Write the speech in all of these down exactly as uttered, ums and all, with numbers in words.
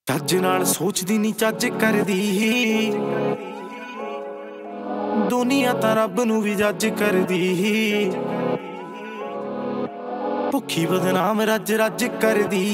ਚੱਜ ਨਾਲ ਸੋਚਦੀ ਨੀ ਚੱਜ ਕਰਦੀ, ਦੁਨੀਆ ਤਾਂ ਰੱਬ ਨੂੰ ਵੀ ਜੱਜ ਕਰਦੀ। ਭੁੱਖੀ ਬਦਨਾਮ ਰੱਜ ਰੱਜ ਕਰਦੀ,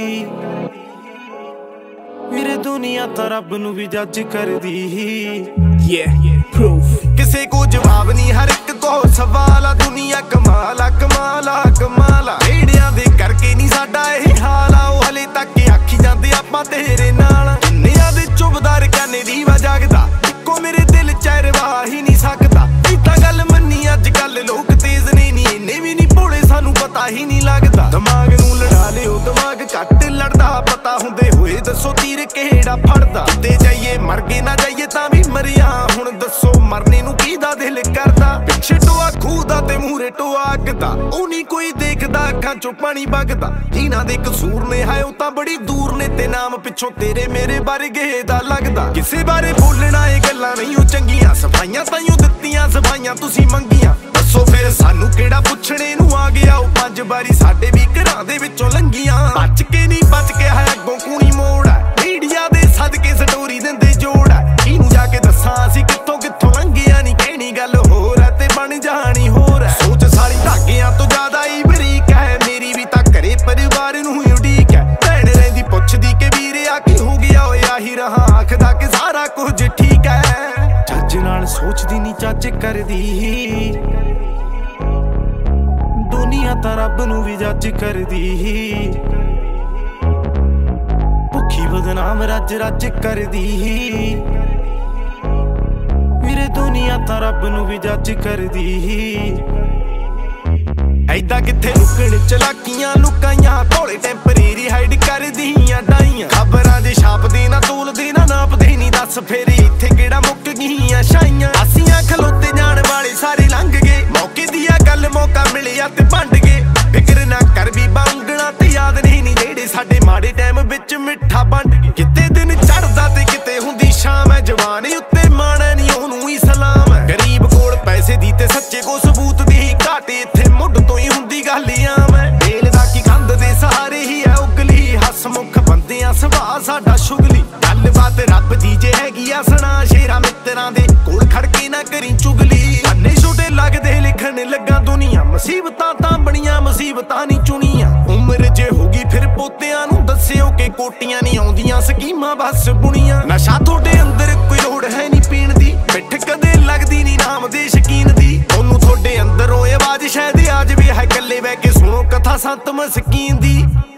ਵੀਰੇ ਦੁਨੀਆ ਤਾਂ ਰੱਬ ਨੂੰ ਵੀ ਜੱਜ ਕਰਦੀ। Yeah, proof ਕਿਸੇ ਕੋ ਜਵਾਬ ਨਹੀਂ, ਹਰ ਇੱਕ ਕੋ ਸਵਾਲ ਆ। ਦੁਨੀਆ ਕਮਾਲਾ ਕਮਾਲਾ ਕਮਾਲਾ, ਏੜਿਆਂ ਦੇ ਕਰਕੇ ਨਹੀਂ ਸਾਡਾ ਇਹ ਹਾਲ ਆ। ਉਹ ਹਲੇ ਤੱਕ ਆਖੀ ਜਾਂਦੇ ਆਪਾਂ ਤੇਰੇ ਨਾਲ, ਦੁਨੀਆ ਦੇ ਚੁਬਦਾਰ ਕਹਿੰਦੇ ਦੀਵਾ ਜਾਗਦਾ, ਇੱਕੋ ਮੇਰੇ ਦਿਲ ਚ ਰਵਾ ਹੀ ਨਹੀਂ ਸਕਦਾ। ਇਹ ਤਾਂ ਗੱਲ ਮੰਨੀ ਅੱਜ ਕੱਲ ਲੋਕ ਤੇਜ਼ ਨੇ ਨੀ, ਇੰਨੇ ਵੀ ਨਹੀਂ ਭੋਲੇ ਸਾਨੂੰ ਪਤਾ ਹੀ ਨਹੀਂ ਲੱਗਦਾ। ਦਿਮਾਗ ਨੂੰ ਲੜਾ ਲਿਓ ਦਿਮਾਗ ਘੱਟ ਲੜਦਾ, ਪਤਾ ਹੁੰਦੇ ਹੋਏ ਦੱਸੋ ਤੀਰ ਕਿਹੜਾ ਫੜਦਾ। ਕਿਤੇ ਜਾਈਏ ਮਰ ਗਏ ਨਾ ਜਾਈਏ ਤਾਂ ਵੀ ਮਰਿਆ, ਹੁਣ ਦੱਸੋ ਮਰਨੇ ਨੂੰ ਕਿਹਦਾ ਦਿਲ ਕਰਦਾ। ਪਿੱਛੇ ਟੋਆ ਖੂਹ ਦਾ ਤੇ ਮੂਹਰੇ ਟੋਆ ਅੱਗ ਦਾ, ਉਹ ਨਹੀਂ ਕੋਈ ਦੇਖਦਾ, ਅੱਖਾਂ ਚੋਂ ਪਾਣੀ ਵਗਦਾ। ਜਿਨ੍ਹਾਂ ਦੇ ਕਸੂਰ ਨੇ ਹੈ ਉਹ ਤਾਂ ਬੜੀ ਦੂਰ ਨੇ, ਤੇ ਨਾਮ ਪਿੱਛੋਂ ਤੇਰੇ ਮੇਰੇ ਵਰਗੇ ਦਾ ਲੱਗਦਾ। ਕਿਸੇ ਬਾਰੇ ਬੋਲਣਾ ਇਹ ਗੱਲਾਂ ਨਹੀਂ ਉਹ ਚੰਗੀਆਂ, ਸਫਾਈਆਂ ਤਾਈਓ ਦਿੱਤੀਆਂ ਸਫਾਈਆਂ ਤੁਸੀਂ ਮੰਗੀਆਂ। ਦੱਸੋ ਫਿਰ ਸਾਨੂੰ ਕਿਹੜਾ ਪੁੱਛਣੇ ਨੂੰ ਆ ਗਿਆ, ਉਹ ਪੰਜ ਵਾਰੀ ਸਾਡੇ ਵੀ ਘਰਾਂ ਦੇ ਵਿੱਚੋਂ ਲੰਘੀਆਂ। ਬਚ ਕੇ ਨਹੀਂ ਬਚ ਕੇ ਹੈ ਅੱਗੋਂ ਕੂਣੀ ਮੋੜ ਹੈ, ਮੀਡੀਆ ਦੇ ਸਦਕੇ ਸਟੋਰੀ ਦਿੰਦੇ ਜੋੜ ਹੈ। ਇਹਨੂੰ ਜਾ ਕੇ ਦੱਸਾਂ ਅਸੀਂ ਕਿੱਥੋਂ ਕਿੱਥੋਂ ਲੰਘਿਆ, ਨਹੀਂ ਕਹਿਣੀ ਗੱਲ ਹੋਰ ਹੈ ਤੇ ਬਣ ਜਾਣੀ ਹੋਰ ਹੈ। ਸੋਚ ਸਾਰੀ ਧਾਗਿਆਂ ਤੋਂ ਜ਼ਿਆਦਾ ਹੀ ਬਰੀਕ ਹੈ, ਮੇਰੀ ਵੀ ਤਾਂ ਘਰੇ ਪਰਿਵਾਰ ਨੂੰ ਹੀ ਉਡੀਕ ਹੈ। ਭੈਣ ਰਹਿੰਦੀ ਪੁੱਛਦੀ ਕਿ ਵੀਰੇ ਆ ਕੀ ਹੋ ਗਿਆ, ਓਏ ਆਹੀ ਰਹਾ ਆਖਦਾ ਕਿ ਸਾਰਾ ਕੁਝ ਠੀਕ ਹੈ। ਚੱਜ ਨਾਲ ਸੋਚਦੀ ਨਹੀਂ ਚੱਜ ਕਰਦੀ, ਦੁਨੀਆ ਤਾਂ ਰੱਬ ਨੂੰ ਵੀ ਜੱਜ ਕਰਦੀ। ਭੁੱਖੀ ਬਦਨਾਮ ਰੱਜ ਰੱਜ ਕਰਦੀ, ਵੀਰੇ ਦੁਨੀਆ ਤਾਂ ਰੱਬ ਨੂੰ ਵੀ ਜੱਜ ਕਰਦੀ। ਐਦਾਂ ਕਿੱਥੇ ਲੁਕਣ ਚਲਾਕੀਆਂ ਲੁਕਾਈਆਂ, ਭੋਲੇ ਟੈਂਪਰੇਰੀ ਹਾਈਡ ਕਰਦੀਆਂ ਡਾਈਆਂ। ਖਬਰਾਂ ਦੇ ਛਾਪਦੇ ਨਾ ਤੋਲਦੇ ਨਾ ਨਾਪਦੇ ਨਹੀਂ, ਦੱਸ ਫੇਰ ਇੱਥੇ ਕਿਹੜਾ ਮੁੱਕ ਗਈਆਂ ਛਾਈਆਂ। ਅਸੀਂ ਖਲੋਤੇ ਜਾਣ ਵਾਲੇ ਸਾਰੇ ਲੰਘ ਗਏ, ਮੌਕੇ ਦੀ ਆ ਗੱਲ ਮੌਕਾ ਮਿਲਿਆ ਤੇ ਵੰਡ ਗਏ। ਫਿਕਰ ਨਾ ਕਰ ਵੀ ਬਾਂਗਣਾ ਤੇ ਯਾਦ ਨਹੀਂ ਨੀ ਜਿਹੜੇ ਸਾਡੇ ਮਾੜੇ ਟਾਈਮ ਵਿੱਚ ਮਿੱਠਾ ਵੰਡ ਗਏ। ਕਿਤੇ ਦਿਨ ਚੜਦਾ ਤੇ ਕਿਤੇ ਹੁੰਦੀ ਸ਼ਾਮ ਹੈ, ਜਵਾਨ ਉੱਤੇ ਮਾਣਾ ਨਹੀਂ ਉਹਨੂੰ ਹੀ ਸਲਾਮ ਹੈ। ਗਰੀਬ ਕੋਲ ਪੈਸੇ ਦੀ ਤੇ ਸੱਚੇ ਕੋ ਸਬੂਤ ਦੀ ਘਾਟ, ਇੱਥੇ ਮੁੱਢ ਤੋਂ ਹੀ ਹੁੰਦੀ ਗੱਲ ਆਮ ਹੈ। ਵੇਲ ਦਾ ਕੀ ਕੰਧ ਦੇ ਸਹਾਰੇ ਹੀ ਹੈ ਉਗਲੀ, ਹਸਮੁਖ ਬੰਦਿਆਂ ਸੁਭਾਅ ਸਾਡਾ ਸ਼ੁਗਲੀ। ਗੱਲਬਾਤ ਰੱਬ ਦੀ ਜੇ ਹੈਗੀ ਆ ਸੁਣਾ, ਸ਼ੇਰਾਂ ਮਿੱਤਰਾਂ ਦੇ ਕੋਲ ਖੜ ਕੇ ਨਾ ਕਰੀ ਚੁਗਲੀ। ਅੰਨੇ ਛੋਟੇ ਲੱਗਦੇ ਲਿਖਣ ਲੱਗਾ ਦੁਨੀਆ, ਮੁਸੀਬਤਾਂ ਤਾਂ ਬਣੀਆਂ ਮੁਸੀਬਤਾਂ ਨਹੀਂ ਚੁਣੀਆਂ। ਉਮਰ ਜੇ ਹੋਗੀ ਫਿਰ ਪੋਤਿਆਂ ਨੂੰ ਦੱਸਿਓ ਕਿ ਕੋਟੀਆਂ ਨਹੀਂ ਆਉਂਦੀਆਂ ਸਕੀਮਾਂ ਬਸ ਬੁਣੀਆਂ। ਨਸ਼ਾ ਤੁਹਾਡੇ ਅੰਦਰ ਕੋਈ ਲੋੜ ਹੈ ਨਹੀਂ ਪੀਣ ਦੀ, ਪਿੱਠ ਕਦੇ ਲੱਗਦੀ ਨਹੀਂ ਨਾਮ ਦੇ ਸ਼ਕੀਨ ਦੀ। ਉਹਨੂੰ ਤੁਹਾਡੇ ਅੰਦਰੋਂ ਆਵਾਜ਼ ਸ਼ਾਇਦ ਆ ਜਾਵੇ, ਹੈ ਇਕੱਲੇ ਬਹਿ ਕੇ ਸੁਣੋ ਕਥਾ ਸੰਤ ਮਸਕੀਨ ਦੀ।